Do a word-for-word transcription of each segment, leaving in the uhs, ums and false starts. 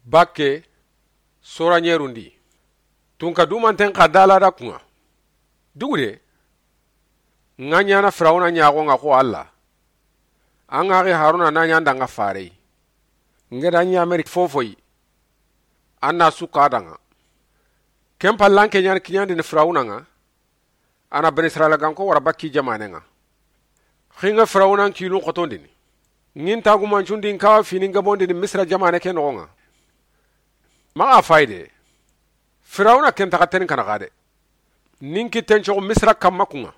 bakke sora nyerundi tunka dumanten kadala da kunga dugude nganya na Firawuna nyago nga ko Allah anga ge Haruna na nyanda nga fare ngeda nya Amerika fofoi anna suka danga kempa lanke nyar kinyandi ne Firawuna nga ana ben Israel ganko wara bakki jamane nga xinga Firawuna kilu khotondini ngin tagu manchundi nkawa fini ngabondi ni Misra jamane ke nonga ma a fayde Firawuna ken takaten kana gade ninki tencho Misra kamakunga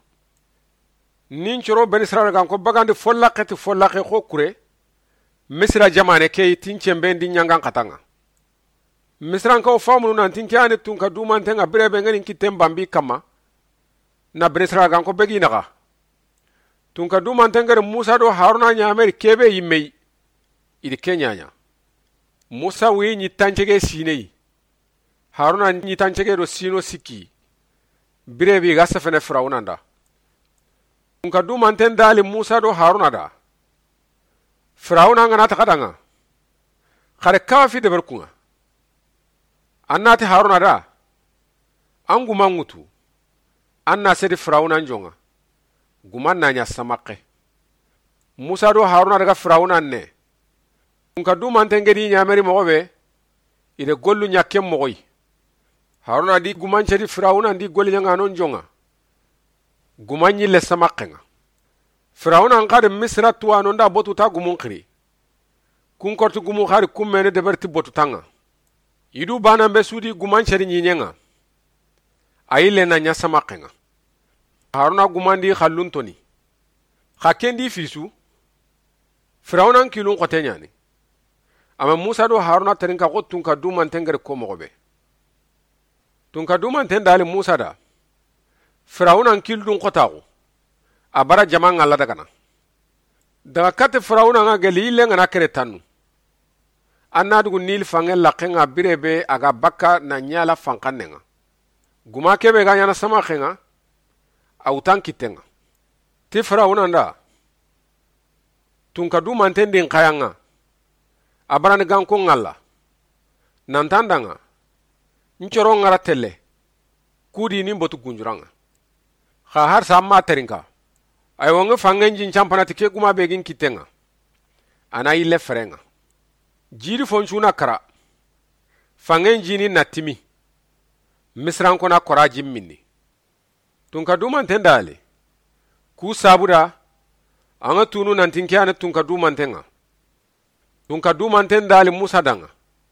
nin coro ben Israel ganko bagandi follaqati follaqe ko kure Misra jamane ke tinchembe ndi nyangan katanga Misra ko famu nan tinkiane tunka dumantenga brebe ngani kitembambi kama na ben Israel ganko begi naga tunka dumantenga Musa do Haruna nyamer kebe yimmei idi kenyanya Musa wi ni tanchege sinei Haruna ni tanchege do sino siki brebe ga safene Firawuna nda tunka dumanten dali Musa do Haruna da Firawuna ngana takadanga khare kafi de berkunga annati Haruna da anguma ngutu anna sedi Firawuna njonga gumanna nya samake Musa do Haruna daga Firawuna ne tunka dumanten ngedi nyameri mogobe ide gollu nyakem mogoy Haruna di gumanchedi Firawuna di golli nyanga non jonga gumanyi le samakenga Firawuna ngade Misra tuwa nonda botu ta gumun khiri kun kortu gumun khari kummene de berti botu tanga idu bana mbe sudi gumanchedi nyinyenga ayile na nya samakenga Haruna gumandi khalluntoni khakendi fisu Firawuna kilun qotenyani ama Musa do Haruna terinka ko tunka duman tengere ko mogobe tunka duman tendali Musa da Firawuna kildun qotago abara jamang Allah daga na daga kate Firawuna nga gelile nga nakere tanu anna dugu nil fangel lakenga birebe aga bakka na nyala fankanenga guma kebe ga nyana sama khenga autan kitenga ti Firawuna nda tunka duman tendin kayanga abara ni ganko ngalla nantandanga nchoro ngara telle kudi ni mbotu gunjuranga kha har samma terinka ay wonga fangenji champana tike kuma begin kitenga ana ile frenga jiri fonchuna kara fangenji ni natimi misran kona koraji minni tunka duman tendale ku sabura anga tunu nantinke ane tunka duman tenga tunka duman tendale Musa danga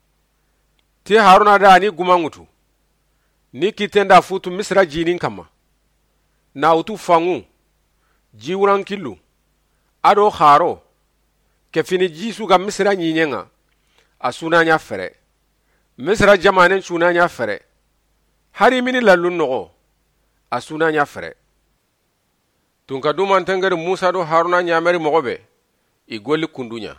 ti Haruna da ni gumangutu ni kitenda futu Misra jinin kama na utu fangu jiwuran killu ado kharo ke fini jisu ga Misra nyinyenga asuna nya fere Misra jamanen suna nya fere hari mini lallun nogo asuna nya fere tunka duman tengere Musa do Haruna nya meri mogobe igoli kundunya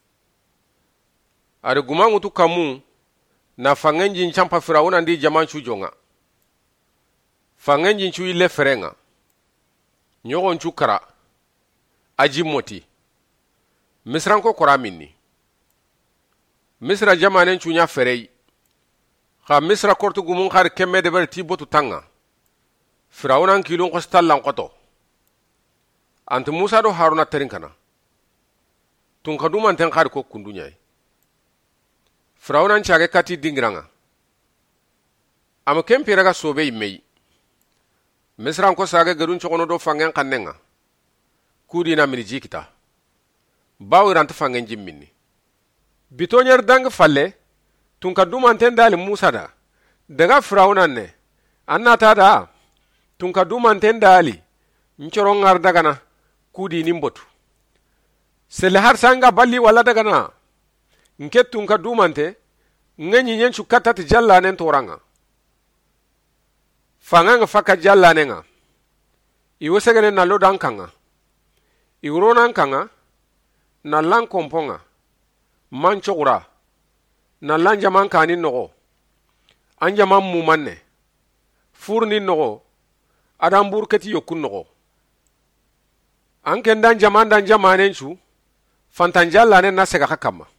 are gumangu tu kamu na fangenji nchampa Firawuna ndi jaman chujonga fangenji nchu ile ferenga nyogo nchu kara aji moti Misranko kora minni Misra jamanen nchu nya ferei kha Misra kortu gumun khar kemme de berti botu tanga Firawuna nkilun ko stallan qoto ant Musa do Haruna terinkana tunka duman ten khar ko kundunyai Firawuna nchage kati dingiranga ama kempi raga sobe imei Misra ko sage gadun chokono do fangen kannenga kudi na mini jikita bawiran ta fangen jimminni bitonyer dang falle tunka duman tendali Musa da daga Firawuna ne annata da tunka duman tendali nchoro ngar daga na kudi nimbotu sele har sanga balli wala daga na nke tunka dumante ngenyi nyenchu katati jalla nen toranga fanganga faka jalla nenga iwesegene na lodan kanga iwrona kanga na lan komponga manchogura na lanja mankani nogo anja mammu manne furni nogo adam burketi yokun nogo anke ndan jaman dan jamanen chu fantan jalla nen na sega kama